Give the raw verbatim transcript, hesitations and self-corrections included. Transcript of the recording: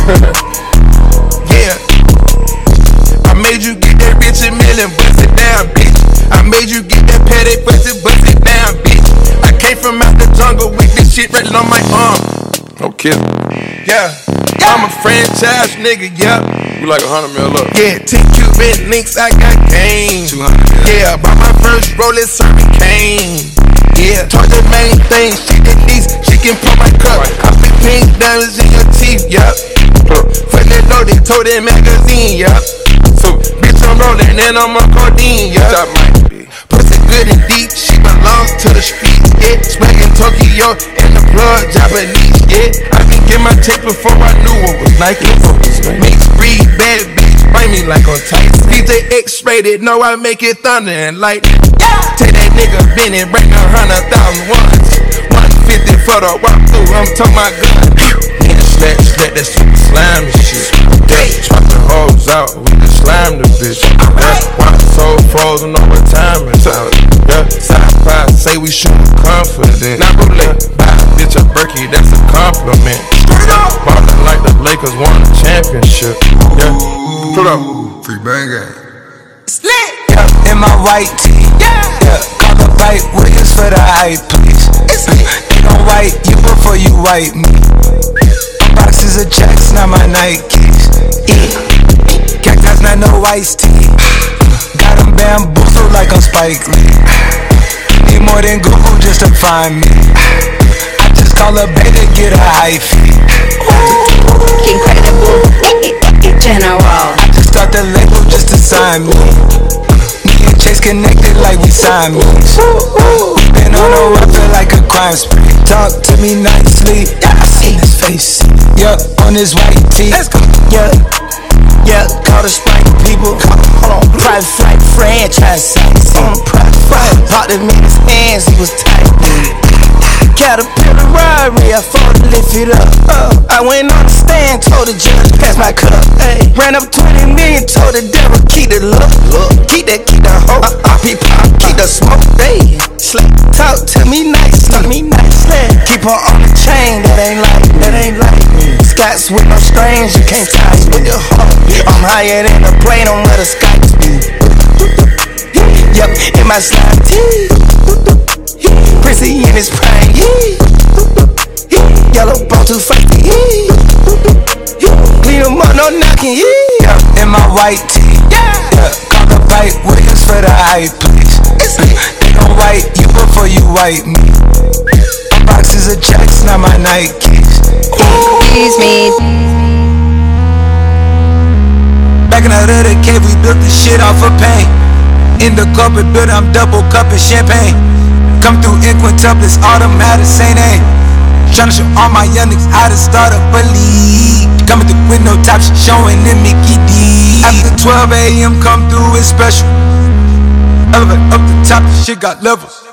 Yeah. I made you get that rich and million, bust it down, bitch. I made you get that petty, bust it, bust it down, bitch. I came from out the jungle with this shit right on my arm. Okay. Yeah. yeah. I'm a franchise nigga, yeah. You like a hundred mil up? Yeah, ten Cuban links, I got game. Two hundred. Yeah, bought my first rollin' serving cane. Yeah, talk the main thing, she the least, she can put my cup. Right. I put pink diamonds in your teeth, yup. For that low, they told that magazine, yup. So, bitch, I'm rollin' and I'm on codeine, yup. Pussy good and deep, she belongs to the streets, yeah. Smaggin' Tokyo and the plug Japanese, yeah. I been get my tape before I knew what was Nike. Mixed breed, bad bitch, bite me like on tight. D J X-rated, know I make it thunder and lightning. Take that nigga Benny, bring a hundred thousand ones. one fifty for the walk through, I'm talking my gun. Yeah, slap, slap, that super slime and shit. Yeah, swap the hoes out, we just slime the bitch. Yeah, watch the soul frozen over time and time. Yeah, sci-fi say we shoot confident. Now go let buy a bitch a Berkey, that's a compliment. Ballin' like the Lakers won a championship. Yeah, pull up. Free bang gang. Slit. Yeah, in my white tee. Yeah, yeah. Call the white Williams for the hype, please. It's lit. They gon' white you before you white me. My boxes of checks, not my Nikes. Yeah. Cactus, not no iced tea. Got them bamboozled like I'm Spike Lee. Need more than Google just to find me. I just call a beta, get a high fee. Incredible, general. I just start the label just to sign me. Me and Chase connected like we Siamese. Been on a run, feel like a crime spree. Talk to me nicely, yeah, I see his face. Yeah, on his white tee. Let's go. Yeah, yeah, call the Sprite people. Hold on, private flight franchise. On a private flight, popped him in his hands, he was tight. Caterpillar robbery, I fought to lift it up. Uh, I went on the stand, told the judge, pass my cup. Ay, ran up twenty million, told the devil, keep the look. Keep that, keep the hoe. Uh, uh, keep, uh, keep the smoke. Ay, slap, talk to me nice, talk to me nice. Yeah. Keep her on the chain, that ain't like, that ain't like. Scots with no strings, you can't tie with your heart. I'm higher than a plane on where the skies be. Yep, in my slime tee. Prissy in his prime, yeah. Yellow bone too feisty, yeah. Clean him up, no knocking, yeah. In my white tee, yeah. yeah. Call the white Williams for the hype, please. They gon' white you before you white me. My boxes of checks, not my Nikes. Excuse me. Back in the hood of the cave, we built this shit off of paint. In the corporate building, I'm double cupping champagne. Come through in quintuplets, automatic, same name. Tryna show all my young niggas how to start up a league. Coming through with no tops, showing them Mickey D. After twelve a m, come through, it's special. Elevate up the top, shit got levels.